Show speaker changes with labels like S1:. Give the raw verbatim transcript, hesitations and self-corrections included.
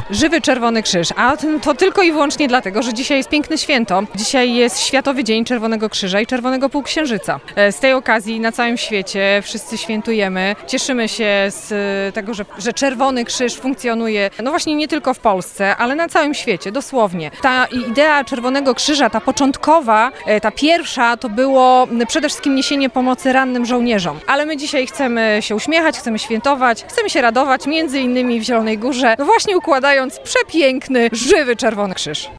S1: Żywy Czerwony Krzyż, a to tylko i wyłącznie dlatego, że dzisiaj jest piękne święto. Dzisiaj jest Światowy Dzień Czerwonego Krzyża i Czerwonego Półksiężyca. Z tej okazji na całym świecie wszyscy świętujemy. Cieszymy się z tego, że, że Czerwony Krzyż funkcjonuje, no właśnie nie tylko w Polsce, ale na całym świecie, dosłownie. Ta idea Czerwonego Krzyża, ta początkowa, ta pierwsza, to było przede wszystkim niesienie pomocy rannym żołnierzom. Ale my dzisiaj chcemy się uśmiechać, chcemy świętować, chcemy się radować, między innymi w Zielonej Górze, no właśnie układając przepiękny, żywy Czerwony Krzyż.